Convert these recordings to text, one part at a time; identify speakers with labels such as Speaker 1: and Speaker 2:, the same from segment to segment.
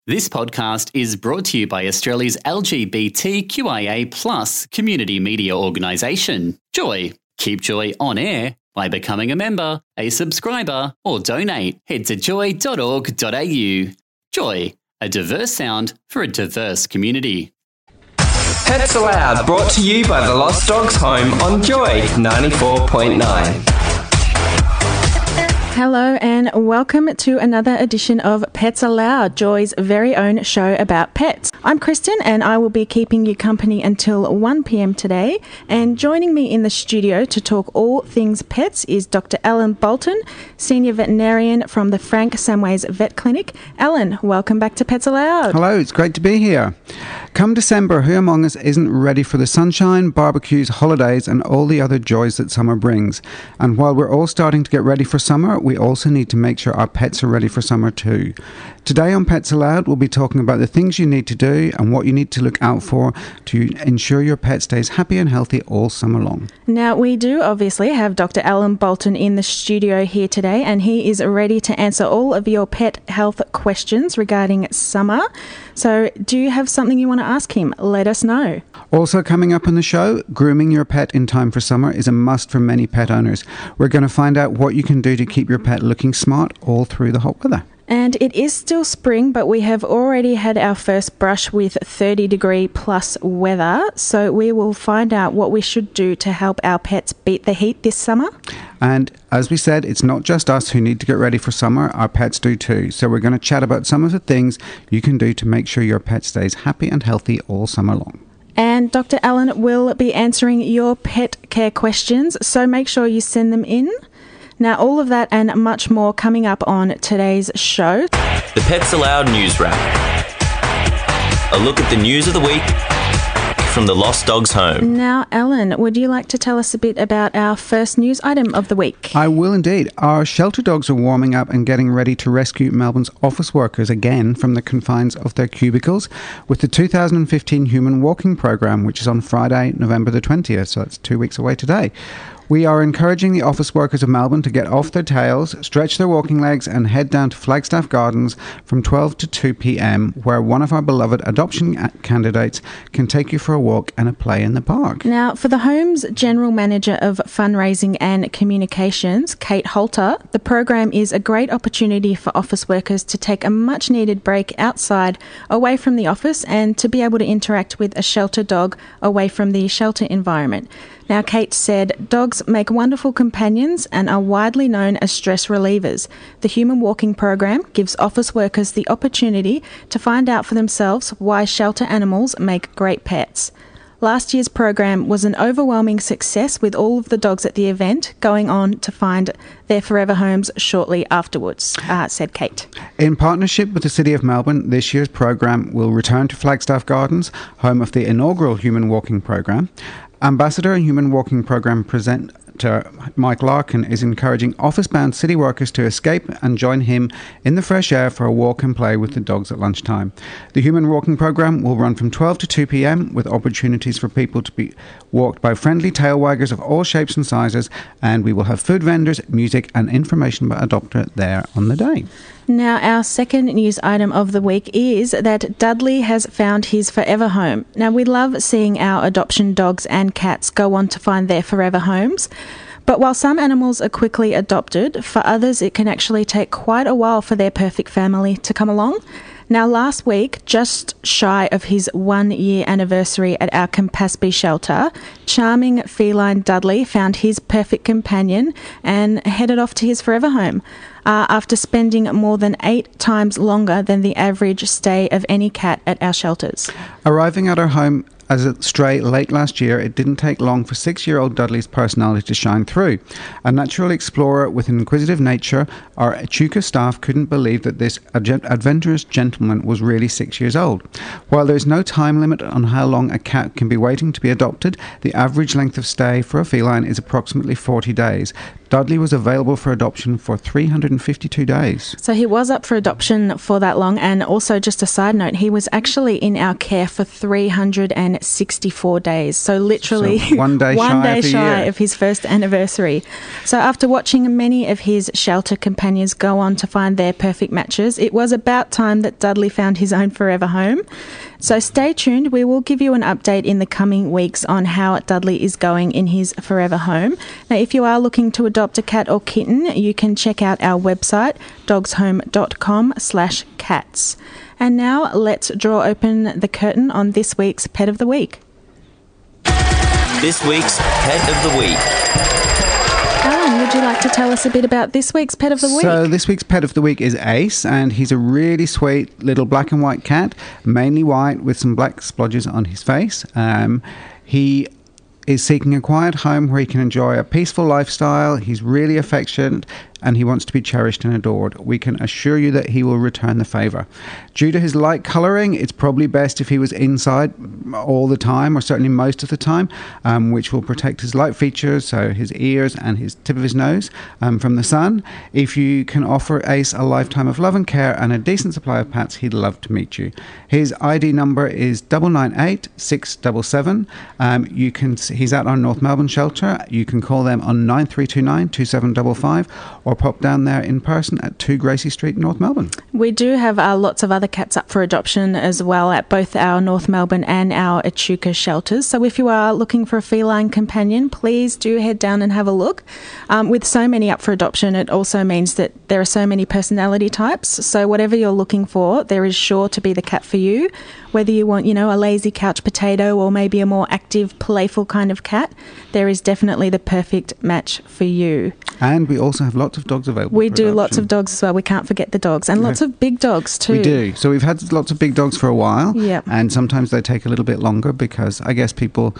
Speaker 1: This podcast is brought to you by Australia's LGBTQIA+ community media organisation, Joy. Keep Joy on air by becoming a member, a subscriber, or donate. Head to joy.org.au. Joy, a diverse sound for a diverse community.
Speaker 2: Pets Aloud, brought to you by the Lost Dogs Home on Joy 94.9.
Speaker 3: Hello and welcome to another edition of Pets Aloud, Joy's very own show about pets. I'm Kristen and I will be keeping you company until 1 p.m. today, and joining me in the studio to talk all things pets is Dr. Alan Bolton, Senior Veterinarian from the Frank Samways Vet Clinic. Alan, welcome back to Pets Aloud.
Speaker 4: Hello, it's great to be here. Come December, who among us isn't ready for the sunshine, barbecues, holidays and all the other joys that summer brings? And while we're all starting to get ready for summer, we also need to make sure our pets are ready for summer too. Today on Pets Aloud, we'll be talking about the things you need to do and what you need to look out for to ensure your pet stays happy and healthy all summer long.
Speaker 3: Now, we do obviously have Dr. Alan Bolton in the studio here today, and he is ready to answer all of your pet health questions regarding summer. So do you have something you want to ask him? Let us know.
Speaker 4: Also coming up on the show, grooming your pet in time for summer is a must for many pet owners. We're going to find out what you can do to keep your pet looking smart all through the hot weather.
Speaker 3: And it is still spring, but we have already had our first brush with 30-degree plus weather. So we will find out what we should do to help our pets beat the heat this summer.
Speaker 4: And as we said, it's not just us who need to get ready for summer, our pets do too. So we're going to chat about some of the things you can do to make sure your pet stays happy and healthy all summer long.
Speaker 3: And Dr. Alan will be answering your pet care questions, so make sure you send them in. Now, all of that and much more coming up on today's show.
Speaker 2: The Pets Aloud News Wrap. A look at the news of the week from the Lost Dogs Home.
Speaker 3: Now, Alan, would you like to tell us a bit about our first news item of the week?
Speaker 4: I will indeed. Our shelter dogs are warming up and getting ready to rescue Melbourne's office workers again from the confines of their cubicles with the 2015 Human Walking Programme, which is on Friday, November the 20th, so that's 2 weeks away today. We are encouraging the office workers of Melbourne to get off their tails, stretch their walking legs and head down to Flagstaff Gardens from 12 to 2 p.m, where one of our beloved adoption candidates can take you for a walk and a play in the park.
Speaker 3: Now, for the Home's General Manager of Fundraising and Communications, Kate Holter, the program is a great opportunity for office workers to take a much-needed break outside, away from the office, and to be able to interact with a shelter dog away from the shelter environment. Now, Kate said, dogs make wonderful companions and are widely known as stress relievers. The Human Walking Program gives office workers the opportunity to find out for themselves why shelter animals make great pets. Last year's program was an overwhelming success, with all of the dogs at the event going on to find their forever homes shortly afterwards, said Kate.
Speaker 4: In partnership with the City of Melbourne, this year's program will return to Flagstaff Gardens, home of the inaugural Human Walking Program. Ambassador and Human Walking Program presenter Mike Larkin is encouraging office-bound city workers to escape and join him in the fresh air for a walk and play with the dogs at lunchtime. The Human Walking Program will run from 12 to 2 p.m. with opportunities for people to be walked by friendly tail waggers of all shapes and sizes, and we will have food vendors, music and information about a doctor there on the day.
Speaker 3: Now, our second news item of the week is that Dudley has found his forever home. Now, we love seeing our adoption dogs and cats go on to find their forever homes. But while some animals are quickly adopted, for others it can actually take quite a while for their perfect family to come along. Now, last week, just shy of his 1-year anniversary at our Campaspe shelter, charming feline Dudley found his perfect companion and headed off to his forever home. After spending more than 8 times longer than the average stay of any cat at our shelters.
Speaker 4: Arriving at our home as a stray late last year, it didn't take long for 6-year-old Dudley's personality to shine through. A natural explorer with an inquisitive nature, our Echuca staff couldn't believe that this adventurous gentleman was really 6 years old. While there's no time limit on how long a cat can be waiting to be adopted, the average length of stay for a feline is approximately 40 days. Dudley was available for adoption for 352 days.
Speaker 3: So he was up for adoption for that long, and also just a side note, he was actually in our care for 364 days. So literally
Speaker 4: one day
Speaker 3: shy of his first anniversary. So after watching many of his shelter companions go on to find their perfect matches, it was about time that Dudley found his own forever home. So stay tuned. We will give you an update in the coming weeks on how Dudley is going in his forever home. Now, if you are looking to adopt a cat or kitten, you can check out our website, dogshome.com/cats. And now let's draw open the curtain on this week's Pet of the Week.
Speaker 2: This week's Pet of the Week.
Speaker 3: Alan, would you like to tell us a bit about this week's Pet of the Week?
Speaker 4: So this week's Pet of the Week is Ace, and he's a really sweet little black and white cat, mainly white with some black splodges on his face. He is seeking a quiet home where he can enjoy a peaceful lifestyle. He's really affectionate and he wants to be cherished and adored. We can assure you that he will return the favour. Due to his light colouring, it's probably best if he was inside all the time, or certainly most of the time, which will protect his light features, so his ears and his tip of his nose, from the sun. If you can offer Ace a lifetime of love and care and a decent supply of pats, he'd love to meet you. His ID number is 998677. He's at our North Melbourne shelter. You can call them on 9329 2755 or pop down there in person at 2 Gracie Street, North Melbourne.
Speaker 3: We do have lots of other cats up for adoption as well at both our North Melbourne and our Echuca shelters. So if you are looking for a feline companion, please do head down and have a look. With so many up for adoption, it also means that there are so many personality types. So whatever you're looking for, there is sure to be the cat for you. Whether you want, a lazy couch potato or maybe a more active, playful kind of cat, there is definitely the perfect match for you.
Speaker 4: And we also have lots of dogs available.
Speaker 3: We
Speaker 4: for
Speaker 3: do
Speaker 4: adoption.
Speaker 3: Lots of dogs as well. We can't forget the dogs. And lots of big dogs too.
Speaker 4: We do. So we've had lots of big dogs for a while.
Speaker 3: Yep.
Speaker 4: And sometimes they take a little bit longer because I guess people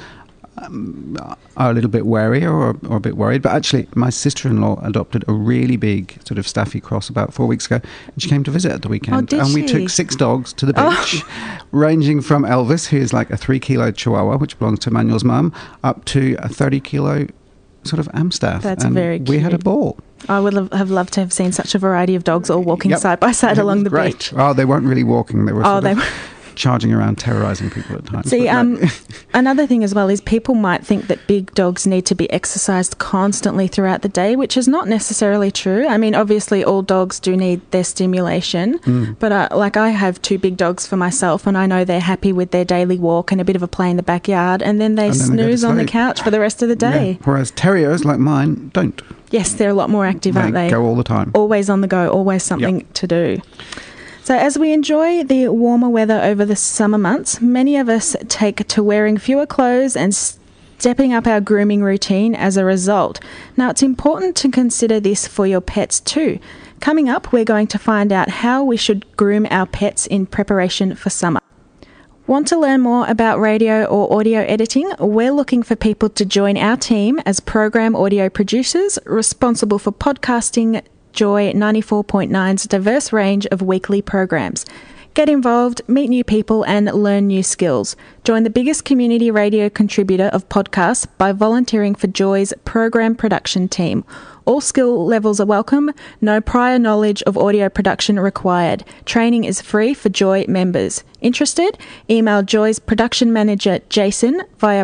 Speaker 4: are a little bit wary or a bit worried. But actually, my sister-in-law adopted a really big sort of Staffy cross about 4 weeks ago, and she came to visit at the weekend.
Speaker 3: Oh, did
Speaker 4: and we
Speaker 3: she?
Speaker 4: took 6 dogs to the beach, ranging from Elvis, who is like a 3-kilo Chihuahua, which belongs to Emmanuel's mum, up to a 30-kilo sort of Amstaff.
Speaker 3: That's
Speaker 4: and
Speaker 3: very cute.
Speaker 4: We had a ball.
Speaker 3: I would have loved to have seen such a variety of dogs all walking side by side along the beach.
Speaker 4: Oh, they weren't really walking. They were
Speaker 3: They were
Speaker 4: charging around, terrorising people at times.
Speaker 3: See, another thing as well is people might think that big dogs need to be exercised constantly throughout the day, which is not necessarily true. I mean, obviously all dogs do need their stimulation, but I have 2 big dogs for myself, and I know they're happy with their daily walk and a bit of a play in the backyard, and then they snooze on the couch for the rest of the day.
Speaker 4: Yeah. Whereas terriers like mine don't.
Speaker 3: Yes, they're a lot more active, aren't they?
Speaker 4: They go all the time.
Speaker 3: Always on the go, always something to do. So as we enjoy the warmer weather over the summer months, many of us take to wearing fewer clothes and stepping up our grooming routine as a result. Now, it's important to consider this for your pets too. Coming up, we're going to find out how we should groom our pets in preparation for summer. Want to learn more about radio or audio editing? We're looking for people to join our team as program audio producers responsible for podcasting Joy 94.9's diverse range of weekly programs. Get involved, meet new people and learn new skills. Join the biggest community radio contributor of podcasts by volunteering for Joy's program production team. All skill levels are welcome, no prior knowledge of audio production required. Training is free for Joy members. Interested? Email Joy's production manager Jason via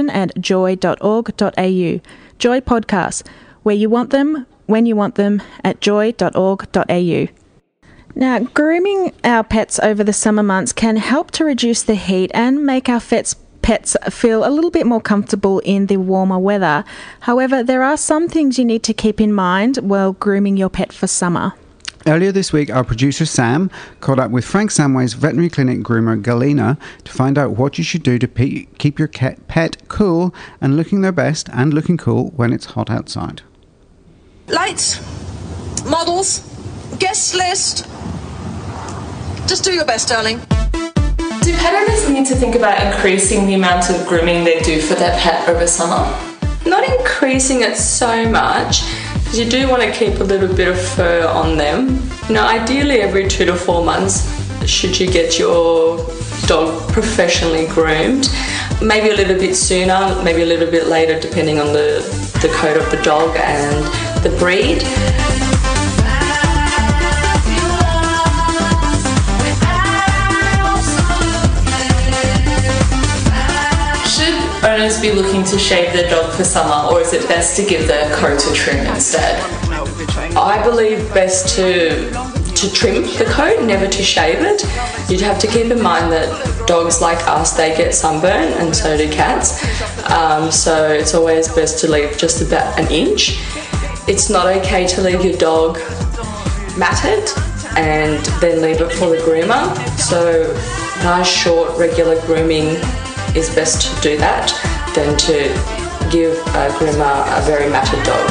Speaker 3: production@joy.org.au. Joy Podcasts, where you want them, when you want them, at joy.org.au. Now, grooming our pets over the summer months can help to reduce the heat and make our pets feel a little bit more comfortable in the warmer weather. However, there are some things you need to keep in mind while grooming your pet for summer.
Speaker 4: Earlier this week, our producer Sam caught up with Frank Samway's veterinary clinic groomer Galina to find out what you should do to keep your pet cool and looking their best and looking cool when it's hot outside.
Speaker 5: Lights, models, guest list. Just do your best, darling.
Speaker 6: Do pet owners need to think about increasing the amount of grooming they do for their pet over summer?
Speaker 7: Not increasing it so much, because you do want to keep a little bit of fur on them. Ideally every 2 to 4 months should you get your dog professionally groomed. Maybe a little bit sooner, maybe a little bit later, depending on the the coat of the dog and the breed.
Speaker 6: Should owners be looking to shave their dog for summer, or is it best to give their coat a trim instead?
Speaker 7: I believe best to trim the coat, never to shave it. You'd have to keep in mind that dogs like us, they get sunburn, and so do cats. So it's always best to leave just about an inch. It's not okay to leave your dog matted and then leave it for the groomer. So nice, short, regular grooming is best to do that than to give a groomer a very matted dog.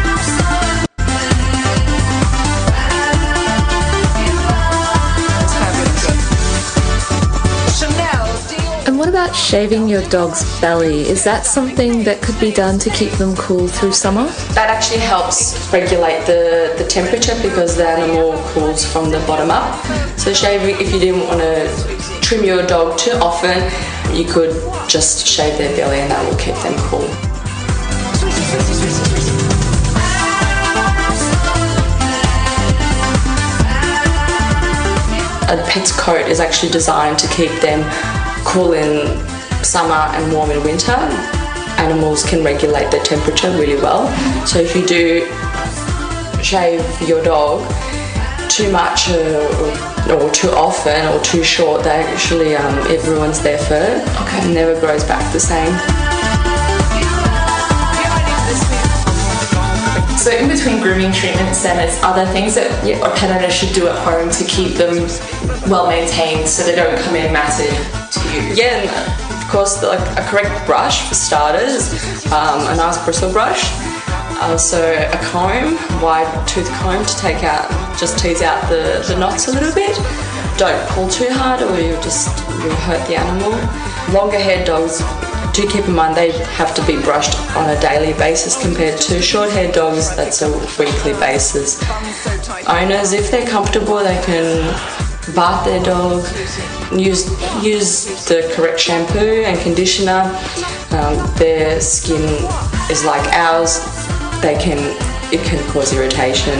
Speaker 6: And what about shaving your dog's belly? Is that something that could be done to keep them cool through summer?
Speaker 7: That actually helps regulate the temperature because the animal cools from the bottom up. So shaving, if you didn't want to trim your dog too often, you could just shave their belly and that will keep them cool. A pet's coat is actually designed to keep them cool in summer and warm in winter. Animals can regulate their temperature really well. So if you do shave your dog too much or too often or too short, they actually it ruins their fur. It never grows back the same.
Speaker 6: So in between grooming treatments, then it's other things that a pet owner should do at home to keep them well maintained so they don't come in matted to you.
Speaker 7: Yeah, and of course, like a correct brush for starters, a nice bristle brush. Also a comb, wide tooth comb to just tease out the knots a little bit. Don't pull too hard or you'll hurt the animal. Longer haired dogs, do keep in mind they have to be brushed on a daily basis compared to short-haired dogs, that's a weekly basis. Owners, if they're comfortable, they can bath their dog, use the correct shampoo and conditioner. Their skin is like ours, it can cause irritation.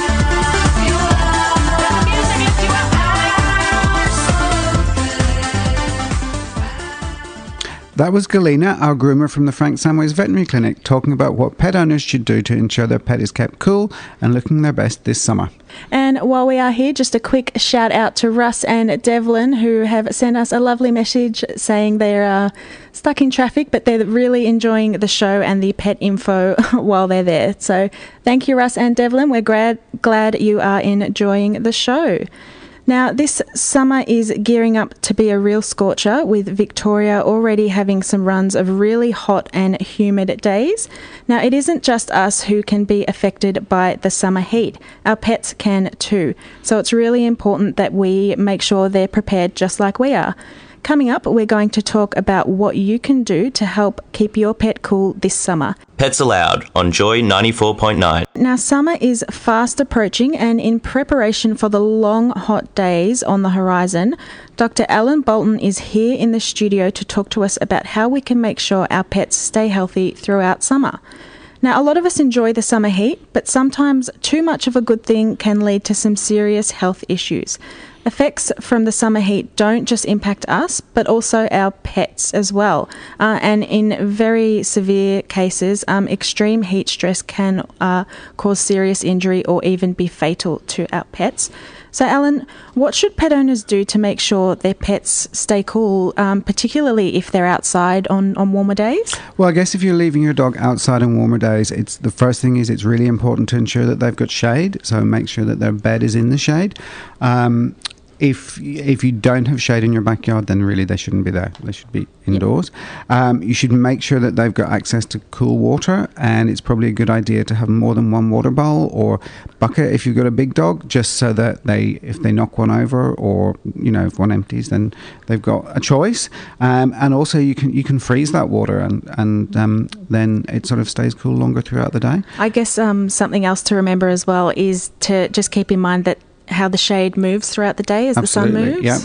Speaker 4: That was Galina, our groomer from the Frank Samways Veterinary Clinic, talking about what pet owners should do to ensure their pet is kept cool and looking their best this summer.
Speaker 3: And while we are here, just a quick shout out to Russ and Devlin, who have sent us a lovely message saying they're stuck in traffic, but they're really enjoying the show and the pet info while they're there. So thank you, Russ and Devlin. We're glad you are enjoying the show. Now, this summer is gearing up to be a real scorcher, with Victoria already having some runs of really hot and humid days. Now, it isn't just us who can be affected by the summer heat. Our pets can too. So it's really important that we make sure they're prepared just like we are. Coming up, we're going to talk about what you can do to help keep your pet cool this summer.
Speaker 2: Pets Allowed on Joy 94.9.
Speaker 3: Now, summer is fast approaching, and in preparation for the long, hot days on the horizon, Dr. Alan Bolton is here in the studio to talk to us about how we can make sure our pets stay healthy throughout summer. Now, a lot of us enjoy the summer heat, but sometimes too much of a good thing can lead to some serious health issues. Effects from the summer heat don't just impact us, but also our pets as well. And in very severe cases, extreme heat stress can cause serious injury or even be fatal to our pets. So, Alan, what should pet owners do to make sure their pets stay cool, particularly if they're outside on warmer days?
Speaker 4: Well, I guess if you're leaving your dog outside on warmer days, the first thing is it's really important to ensure that they've got shade. So make sure that their bed is in the shade. If you don't have shade in your backyard, then really they shouldn't be there. They should be indoors. You should make sure that they've got access to cool water, and it's probably a good idea to have more than one water bowl or bucket if you've got a big dog, just so that if they knock one over or if one empties, then they've got a choice. And also you can freeze that water, and then it sort of stays cool longer throughout the day.
Speaker 3: I guess something else to remember as well is to just keep in mind that how the shade moves throughout the day as
Speaker 4: Absolutely,
Speaker 3: the sun moves?
Speaker 4: Yeah.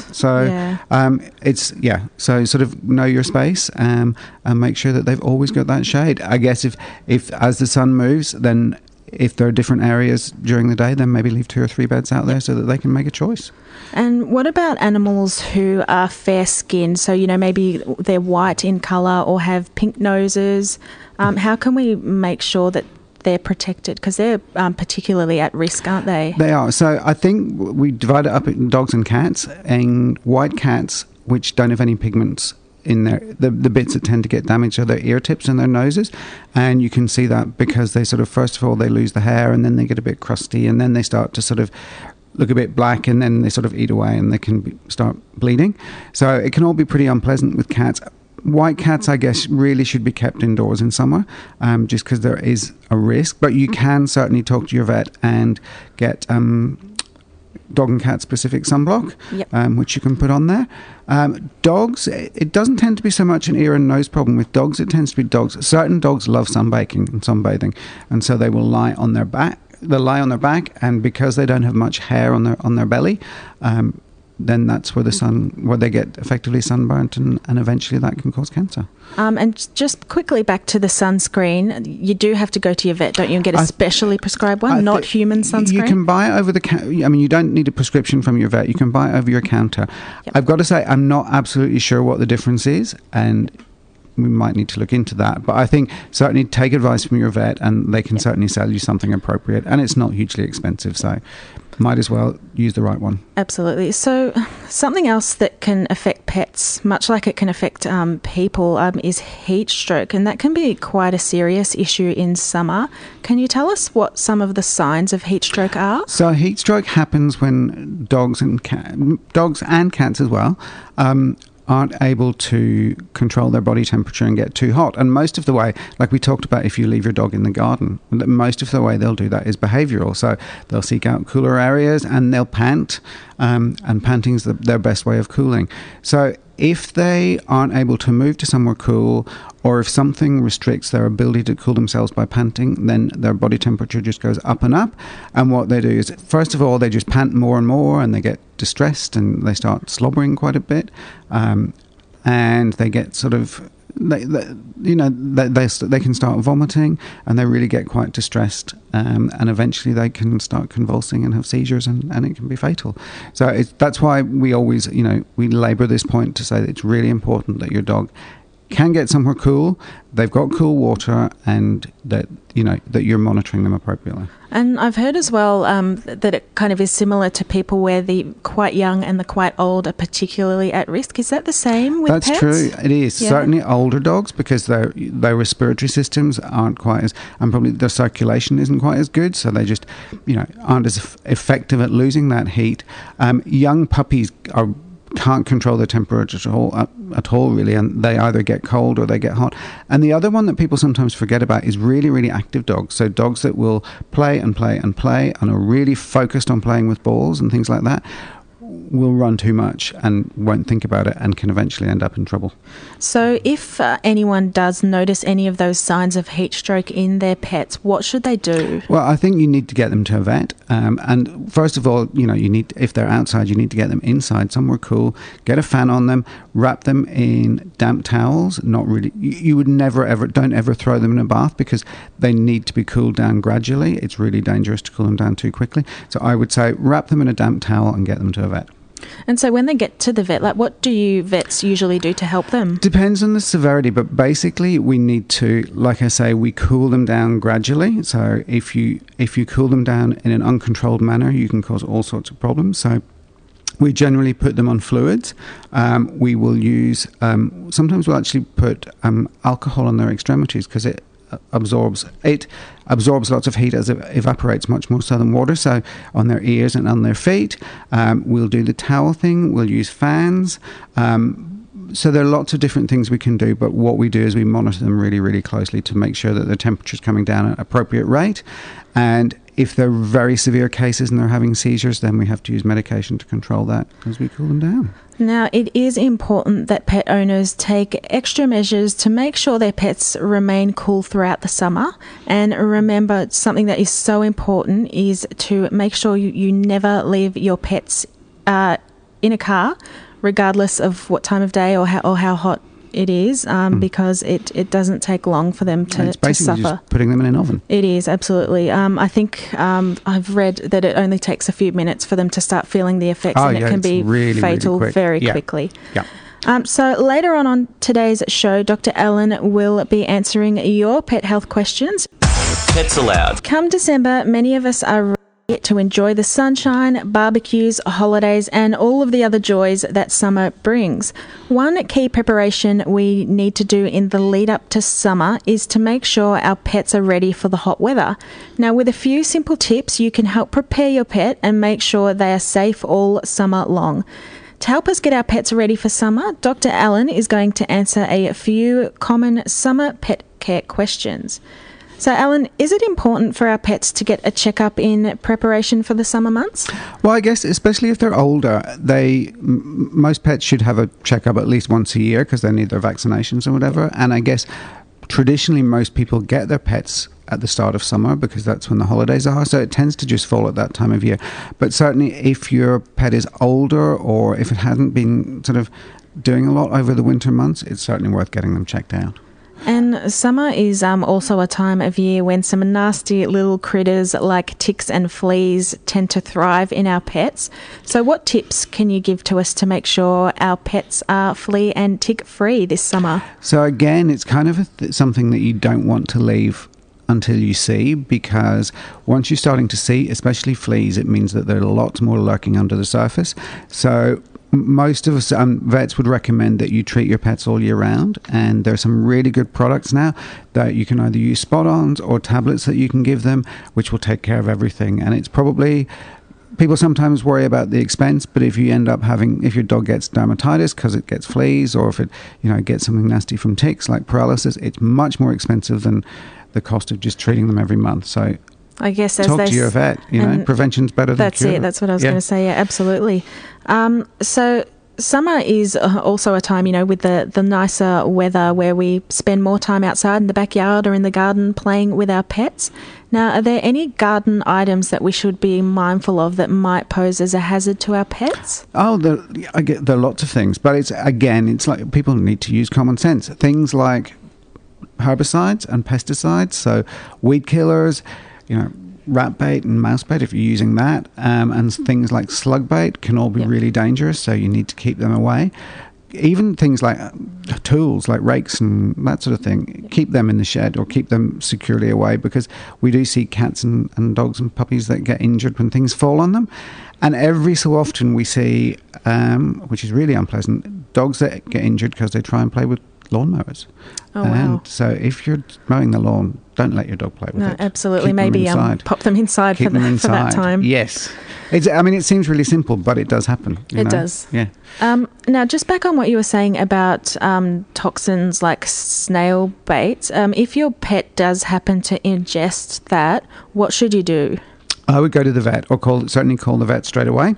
Speaker 4: So So sort of know your space and make sure that they've always got that shade. I guess if as the sun moves, then if there are different areas during the day, then maybe leave 2 or 3 beds out there so that they can make a choice.
Speaker 3: And what about animals who are fair-skinned? So, maybe they're white in colour or have pink noses. How can we make sure that they're protected? Because they're particularly at risk, aren't they?
Speaker 4: They are. So I think we divide it up in dogs and cats. And white cats, which don't have any pigments in the bits that tend to get damaged are their ear tips and their noses, and you can see that because they sort of, first of all, they lose the hair, and then they get a bit crusty, and then they start to sort of look a bit black, and then they sort of eat away, and they can start bleeding. So it can all be pretty unpleasant with cats. White cats, I guess, really should be kept indoors in summer, just because there is a risk, but you can certainly talk to your vet and get dog and cat specific sunblock, which you can put on there. Dogs, it doesn't tend to be so much an ear and nose problem with dogs. It tends to be dogs. Certain dogs love sunbathing, and so they will lie on their back. They'll lie on their back, and because they don't have much hair on their belly, then that's where where they get effectively sunburnt, and eventually that can cause cancer.
Speaker 3: And just quickly back to the sunscreen, you do have to go to your vet, don't you, and get a specially prescribed one, not human sunscreen?
Speaker 4: You can buy it over the counter. I mean, you don't need a prescription from your vet. You can buy it over your counter. Yep. I've got to say, I'm not absolutely sure what the difference is, and we might need to look into that. But I think certainly take advice from your vet, and they can certainly sell you something appropriate, and it's not hugely expensive, so might as well use the right one.
Speaker 3: Absolutely. So something else that can affect pets, much like it can affect people, is heat stroke, and that can be quite a serious issue in summer. Can you tell us what some of the signs of heat stroke are?
Speaker 4: So heat stroke happens when dogs and cats as well aren't able to control their body temperature and get too hot. And most of the way, like we talked about, if you leave your dog in the garden, most of the way they'll do that is behavioural. So they'll seek out cooler areas and they'll pant, and panting is their best way of cooling. So if they aren't able to move to somewhere cool, or if something restricts their ability to cool themselves by panting, then their body temperature just goes up and up. And what they do is, first of all, they just pant more and more, and they get distressed, and they start slobbering quite a bit, and they get sort of, they can start vomiting, and they really get quite distressed, and eventually they can start convulsing and have seizures, and it can be fatal. So that's why we always, we labour this point to say that it's really important that your dog can get somewhere cool, they've got cool water, and that that you're monitoring them appropriately.
Speaker 3: And I've heard as well that it kind of is similar to people where the quite young and the quite old are particularly at risk. Is that the same with pets?
Speaker 4: That's true. It is. Yeah. Certainly older dogs, because their respiratory systems aren't quite as, and probably their circulation isn't quite as good, so they just aren't as effective at losing that heat. Young puppies can't control their temperature at all really, and they either get cold or they get hot. And the other one that people sometimes forget about is really, really active dogs. So dogs that will play and play and play and are really focused on playing with balls and things like that will run too much and won't think about it and can eventually end up in trouble.
Speaker 3: So if anyone does notice any of those signs of heat stroke in their pets, what should they do?
Speaker 4: Well, I think you need to get them to a vet. And first of all, you need, if they're outside, you need to get them inside, somewhere cool, get a fan on them, wrap them in damp towels. Not really, you would don't ever throw them in a bath, because they need to be cooled down gradually. It's really dangerous to cool them down too quickly. So I would say wrap them in a damp towel and get them to a vet.
Speaker 3: And so when they get to the vet, what do you vets usually do to help them?
Speaker 4: Depends on the severity, but basically we need to, like I say, we cool them down gradually. So if you cool them down in an uncontrolled manner, you can cause all sorts of problems. So we generally put them on fluids. We will use, sometimes we'll actually put alcohol on their extremities, because it absorbs lots of heat as it evaporates much more so than water. So on their ears and on their feet, we'll do the towel thing, we'll use fans. So there are lots of different things we can do, but what we do is we monitor them really, really closely to make sure that the temperature is coming down at an appropriate rate. And if they're very severe cases and they're having seizures, then we have to use medication to control that as we cool them down.
Speaker 3: Now, it is important that pet owners take extra measures to make sure their pets remain cool throughout the summer. And remember, something that is so important is to make sure you never leave your pets in a car, regardless of what time of day or how hot it is, because it doesn't take long for them to
Speaker 4: it's basically
Speaker 3: suffer.
Speaker 4: Just putting them in an oven.
Speaker 3: It is, absolutely. I think I've read that it only takes a few minutes for them to start feeling the effects, and it can be
Speaker 4: really,
Speaker 3: fatal
Speaker 4: really
Speaker 3: very
Speaker 4: yeah.
Speaker 3: quickly.
Speaker 4: Yeah.
Speaker 3: So later on today's show, Dr. Allen will be answering your pet health questions.
Speaker 2: Pets Allowed.
Speaker 3: Come December, many of us are ready to enjoy the sunshine, barbecues, holidays, and all of the other joys that summer brings. One key preparation we need to do in the lead up to summer is to make sure our pets are ready for the hot weather. Now, with a few simple tips, you can help prepare your pet and make sure they are safe all summer long. To help us get our pets ready for summer, Dr. Allen is going to answer a few common summer pet care questions. So, Alan, is it important for our pets to get a checkup in preparation for the summer months?
Speaker 4: Well, I guess especially if they're older, most pets should have a checkup at least once a year because they need their vaccinations and whatever. And I guess traditionally most people get their pets at the start of summer because that's when the holidays are, so it tends to just fall at that time of year. But certainly if your pet is older or if it hasn't been sort of doing a lot over the winter months, it's certainly worth getting them checked out.
Speaker 3: And summer is also a time of year when some nasty little critters like ticks and fleas tend to thrive in our pets. So what tips can you give to us to make sure our pets are flea and tick free this summer?
Speaker 4: So again, it's kind of something that you don't want to leave until you see, because once you're starting to see, especially fleas, it means that there are lots more lurking under the surface. So most of us vets would recommend that you treat your pets all year round, and there are some really good products now that you can either use spot-ons or tablets that you can give them, which will take care of everything. And it's probably, people sometimes worry about the expense, but if you end up if your dog gets dermatitis because it gets fleas, or if it gets something nasty from ticks like paralysis, it's much more expensive than the cost of just treating them every month. So
Speaker 3: I guess
Speaker 4: talk to your vet. Prevention's better than cure.
Speaker 3: That's it. That's what I was going to say. Yeah, absolutely. So summer is also a time, with the nicer weather where we spend more time outside in the backyard or in the garden playing with our pets. Now, are there any garden items that we should be mindful of that might pose as a hazard to our pets?
Speaker 4: Oh, there are lots of things, but it's like people need to use common sense. Things like herbicides and pesticides, so weed killers, rat bait and mouse bait if you're using that, and things like slug bait can all be really dangerous, so you need to keep them away. Even things like tools like rakes and that sort of thing, keep them in the shed or keep them securely away, because we do see cats and dogs and puppies that get injured when things fall on them. And every so often we see, which is really unpleasant, dogs that get injured because they try and play with lawnmowers.
Speaker 3: Oh,
Speaker 4: and
Speaker 3: wow.
Speaker 4: so if you're mowing the lawn, don't let your dog play with it.
Speaker 3: No, absolutely.
Speaker 4: Keep
Speaker 3: Maybe
Speaker 4: pop
Speaker 3: them inside for that time.
Speaker 4: Yes. It seems really simple, but it does happen.
Speaker 3: It does.
Speaker 4: Yeah.
Speaker 3: Now, just back on what you were saying about toxins like snail bait, if your pet does happen to ingest that, what should you do?
Speaker 4: I would go to the vet, or certainly call the vet straight away,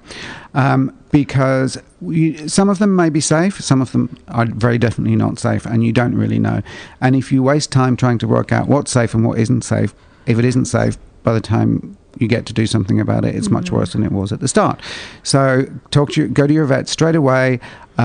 Speaker 4: because some of them may be safe, some of them are very definitely not safe, and you don't really know. And if you waste time trying to work out what's safe and what isn't safe, if it isn't safe, by the time you get to do something about it, it's much worse than it was at the start. So go to your vet straight away.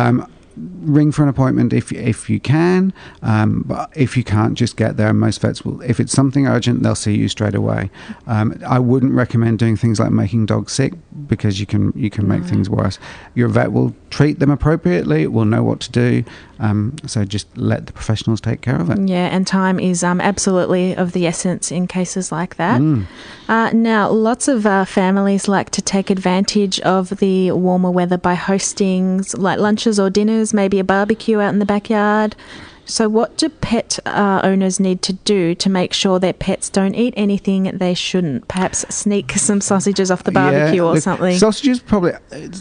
Speaker 4: Ring for an appointment if you can, but if you can't, just get there. Most vets will, if it's something urgent, they'll see you straight away. I wouldn't recommend doing things like making dogs sick, because you can make things worse. Your vet will treat them appropriately, will know what to do, so just let the professionals take care of it.
Speaker 3: Yeah, and time is absolutely of the essence in cases like that. Now, lots of families like to take advantage of the warmer weather by hosting like lunches or dinners, maybe a barbecue out in the backyard. So what do pet owners need to do to make sure their pets don't eat anything they shouldn't? Perhaps sneak some sausages off the barbecue or something?
Speaker 4: Sausages probably...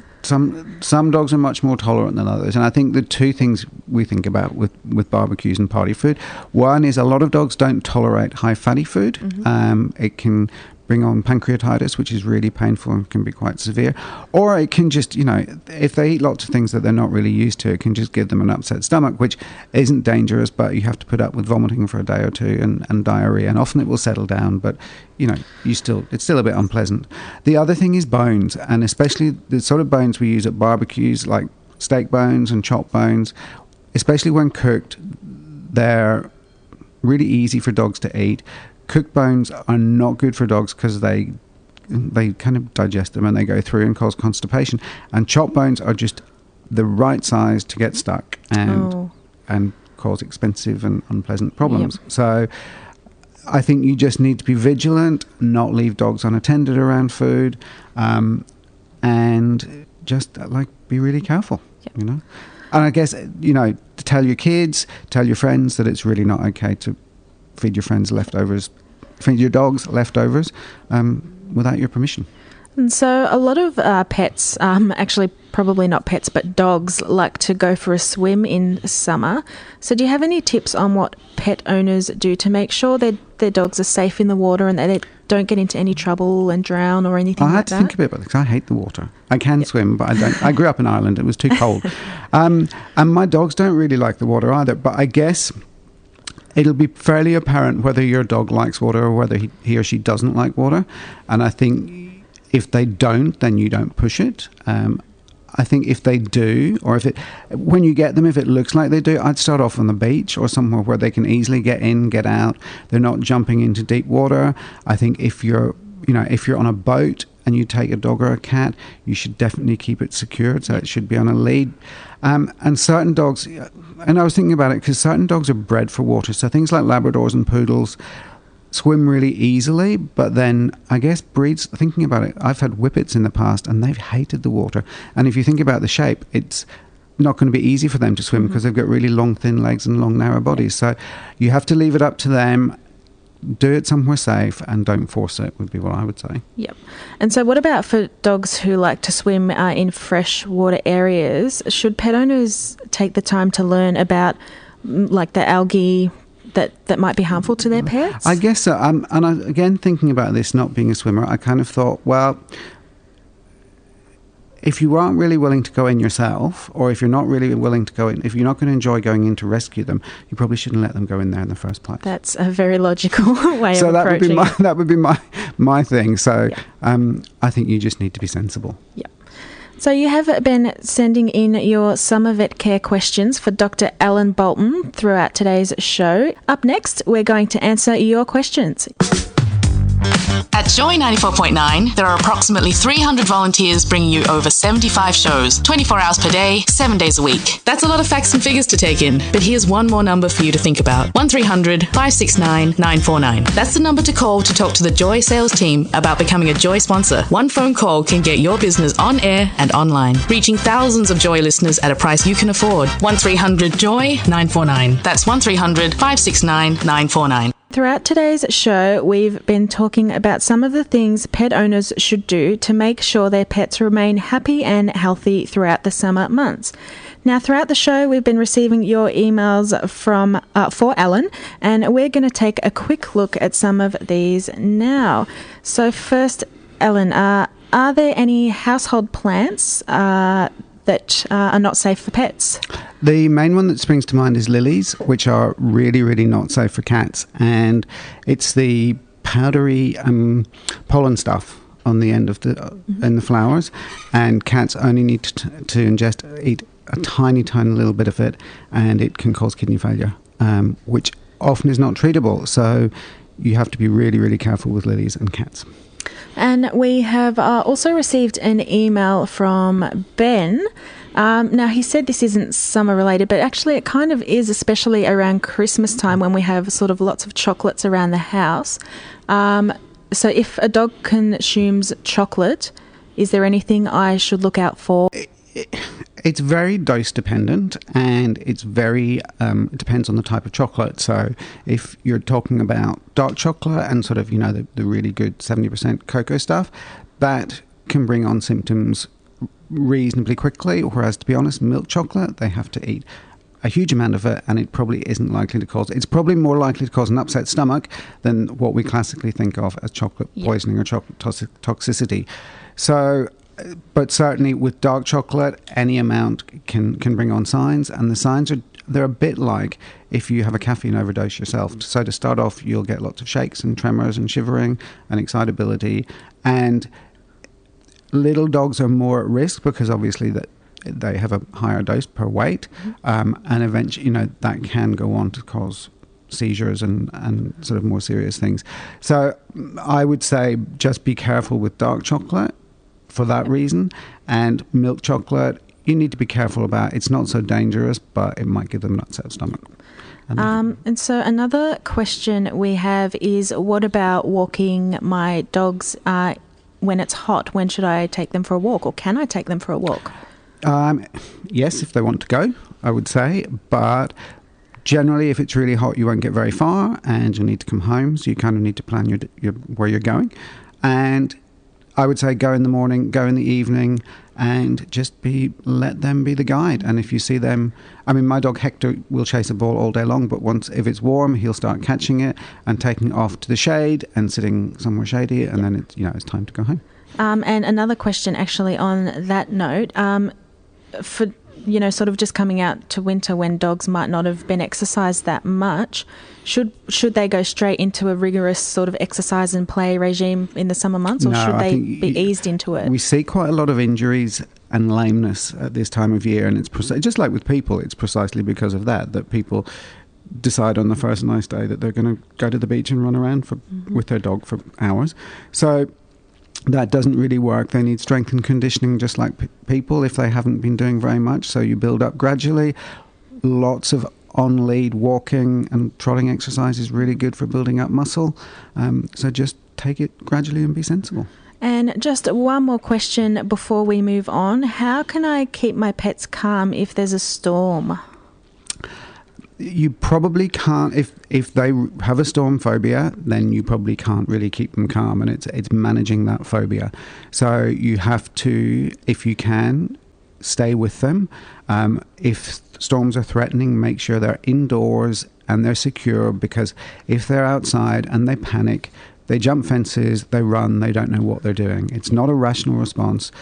Speaker 4: Some dogs are much more tolerant than others, and I think the two things we think about with barbecues and party food, one is a lot of dogs don't tolerate high fatty food. It can bring on pancreatitis, which is really painful and can be quite severe. Or it can just, if they eat lots of things that they're not really used to, it can just give them an upset stomach, which isn't dangerous, but you have to put up with vomiting for a day or two and diarrhea, and often it will settle down, but it's still a bit unpleasant. The other thing is bones, and especially the sort of bones we use at barbecues, like steak bones and chop bones, especially when cooked, they're really easy for dogs to eat. Cooked bones are not good for dogs because they kind of digest them and they go through and cause constipation. And chopped bones are just the right size to get stuck and cause expensive and unpleasant problems. Yep. So I think you just need to be vigilant, not leave dogs unattended around food, and just be really careful. Yep. And I guess to tell your kids, tell your friends that it's really not okay to feed your dogs leftovers without your permission.
Speaker 3: And so a lot of pets, actually probably not pets, but dogs like to go for a swim in summer. So do you have any tips on what pet owners do to make sure their dogs are safe in the water and that they don't get into any trouble and drown or anything like that? I had
Speaker 4: to think a bit about this because I hate the water. I can swim, but I don't. I grew up in Ireland. It was too cold. And my dogs don't really like the water either, but I guess it'll be fairly apparent whether your dog likes water or whether he or she doesn't like water. And I think if they don't, then you don't push it. I think if they do, or when you get them, if it looks like they do, I'd start off on the beach or somewhere where they can easily get in, get out. They're not jumping into deep water. I think if you're on a boat and you take a dog or a cat, you should definitely keep it secured. So it should be on a lead. And certain dogs, and I was thinking about it because certain dogs are bred for water. So things like Labradors and Poodles swim really easily, but then I guess breeds, thinking about it, I've had Whippets in the past and they've hated the water. And if you think about the shape, it's not going to be easy for them to swim because they've got really long, thin legs and long, narrow bodies. So you have to leave it up to them. Do it somewhere safe and don't force it, would be what I would say. Yep.
Speaker 3: And so what about for dogs who like to swim in freshwater areas? Should pet owners take the time to learn about the algae that might be harmful to their pets?
Speaker 4: I guess so. Again, thinking about this, not being a swimmer, I kind of thought, well, if you aren't really willing to go in yourself, or if you're not really willing to go in, if you're not going to enjoy going in to rescue them, you probably shouldn't let them go in there in the first place.
Speaker 3: That's a very logical way of approaching it.
Speaker 4: So that would be my thing. So I think you just need to be sensible.
Speaker 3: Yep. So you have been sending in your summer vet care questions for Dr. Alan Bolton throughout today's show. Up next, we're going to answer your questions.
Speaker 8: At Joy 94.9, there are approximately 300 volunteers bringing you over 75 shows, 24 hours per day, 7 days a week. That's a lot of facts and figures to take in, but here's one more number for you to think about. 1300 569 949. That's the number to call to talk to the Joy sales team about becoming a Joy sponsor. One phone call can get your business on air and online, reaching thousands of Joy listeners at a price you can afford. 1300 Joy 949. That's 1300 569 949.
Speaker 3: Throughout today's show, we've been talking about some of the things pet owners should do to make sure their pets remain happy and healthy throughout the summer months. Now, throughout the show, we've been receiving your emails for Alan, and we're going to take a quick look at some of these now. So first, Alan, are there any household plants that are not safe for pets?
Speaker 4: The main one that springs to mind is lilies, which are really, really not safe for cats. And it's the powdery pollen stuff on the end of in the flowers. And cats only need to eat a tiny, tiny little bit of it, and it can cause kidney failure, which often is not treatable. So you have to be really, really careful with lilies and cats.
Speaker 3: And we have also received an email from Ben. Now, he said this isn't summer related, but actually it kind of is, especially around Christmas time when we have sort of lots of chocolates around the house. So if a dog consumes chocolate, is there anything I should look out for?
Speaker 4: It's very dose dependent, and it's very it depends on the type of chocolate. So if you're talking about dark chocolate and sort of the really good 70% cocoa stuff, that can bring on symptoms reasonably quickly. Whereas, to be honest, milk chocolate, they have to eat a huge amount of it, and it probably isn't likely to cause. It's probably more likely to cause an upset stomach than what we classically think of as chocolate poisoning or chocolate toxicity. So, but certainly with dark chocolate, any amount can bring on signs, and the signs they're a bit like if you have a caffeine overdose yourself. So to start off, you'll get lots of shakes and tremors and shivering and excitability, and little dogs are more at risk because obviously that they have a higher dose per weight, and eventually, that can go on to cause seizures and sort of more serious things. So I would say just be careful with dark chocolate for that reason, and milk chocolate you need to be careful about. It's not so dangerous, but it might give them an upset stomach.
Speaker 3: And so another question we have is, what about walking my dogs when it's hot? When should I take them for a walk, or can I take them for a walk?
Speaker 4: Yes, if they want to go, I would say, but generally if it's really hot you won't get very far and you'll need to come home, so you kind of need to plan your where you're going. And I would say go in the morning, go in the evening, and just let them be the guide. And if you see them, my dog Hector will chase a ball all day long, but if it's warm, he'll start catching it and taking it off to the shade and sitting somewhere shady, and then it's time to go home.
Speaker 3: And another question actually on that note, for sort of just coming out to winter when dogs might not have been exercised that much, should they go straight into a rigorous sort of exercise and play regime in the summer months, or should they be eased into it?
Speaker 4: We see quite a lot of injuries and lameness at this time of year, and it's just like with people, it's precisely because of that people decide on the first nice day that they're going to go to the beach and run around with their dog for hours. So that doesn't really work. They need strength and conditioning just like people if they haven't been doing very much. So you build up gradually. Lots of on-lead walking and trotting exercise is really good for building up muscle. So just take it gradually and be sensible.
Speaker 3: And just one more question before we move on. How can I keep my pets calm if there's a storm?
Speaker 4: You probably can't. If they have a storm phobia, then you probably can't really keep them calm, and it's managing that phobia. So you have to, if you can, stay with them. If storms are threatening, make sure they're indoors and they're secure, because if they're outside and they panic, they jump fences, they run, they don't know what they're doing. It's not a rational response.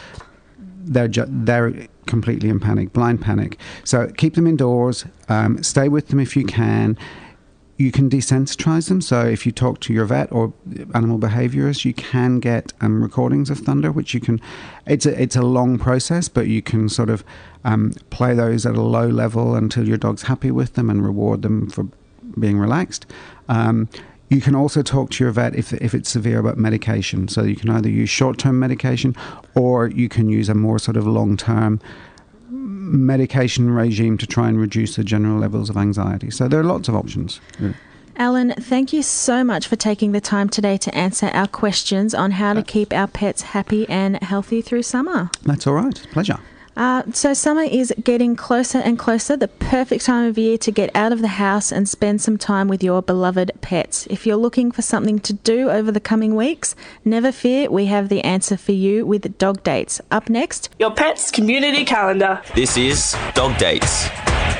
Speaker 4: They're completely in panic, blind panic. So keep them indoors, stay with them if you can. You can desensitize them. So if you talk to your vet or animal behaviorist, you can get recordings of thunder, which you can. It's a long process, but you can sort of play those at a low level until your dog's happy with them and reward them for being relaxed. You can also talk to your vet if it's severe about medication. So you can either use short-term medication, or you can use a more sort of long-term medication regime to try and reduce the general levels of anxiety. So there are lots of options. Really.
Speaker 3: Alan, thank you so much for taking the time today to answer our questions on how to keep our pets happy and healthy through summer.
Speaker 4: That's all right. Pleasure.
Speaker 3: So summer is getting closer and closer, the perfect time of year to get out of the house and spend some time with your beloved pets. If you're looking for something to do over the coming weeks, never fear, we have the answer for you with Dog Dates. Up next,
Speaker 9: your pet's community calendar.
Speaker 2: This is Dog Dates.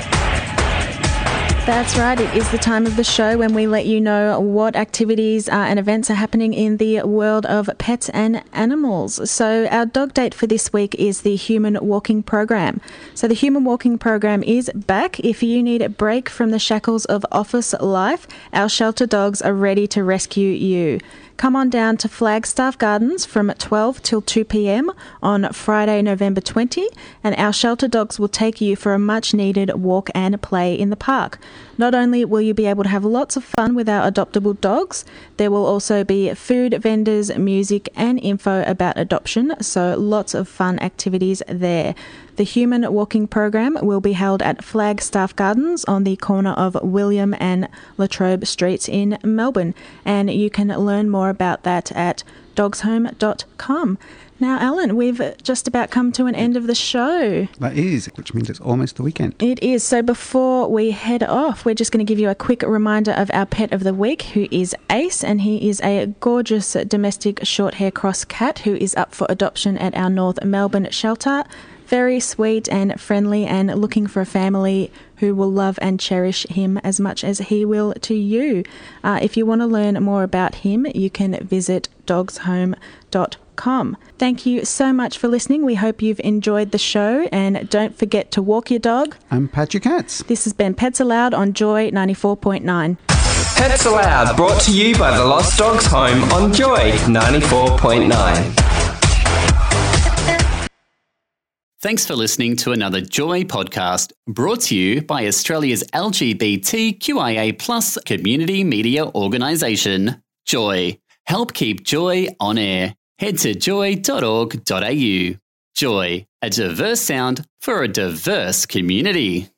Speaker 3: That's right, it is the time of the show when we let you know what activities and events are happening in the world of pets and animals. So our dog date for this week is the Human Walking Program. So the Human Walking Program is back. If you need a break from the shackles of office life, our shelter dogs are ready to rescue you. Come on down to Flagstaff Gardens from 12 till 2 p.m. on Friday, November 20, and our shelter dogs will take you for a much-needed walk and play in the park. Not only will you be able to have lots of fun with our adoptable dogs, there will also be food vendors, music, and info about adoption, so lots of fun activities there. The Human Walking Program will be held at Flagstaff Gardens on the corner of William and Latrobe Streets in Melbourne, and you can learn more about that at dogshome.com. Now, Alan, we've just about come to an end of the show.
Speaker 4: That is, which means it's almost the weekend.
Speaker 3: It is. So before we head off, we're just going to give you a quick reminder of our pet of the week, who is Ace, and he is a gorgeous domestic short hair cross cat who is up for adoption at our North Melbourne shelter. Very sweet and friendly, and looking for a family who will love and cherish him as much as he will to you. If you want to learn more about him, you can visit dogshome.com. Thank you so much for listening. We hope you've enjoyed the show, and don't forget to walk your dog
Speaker 4: and pat your cats.
Speaker 3: This has been Pets Aloud on Joy 94.9.
Speaker 10: Pets Aloud, brought to you by the Lost Dogs Home on Joy 94.9.
Speaker 1: Thanks for listening to another Joy podcast, brought to you by Australia's LGBTQIA+ community media organisation, Joy. Help keep Joy on air. Head to joy.org.au. Joy, a diverse sound for a diverse community.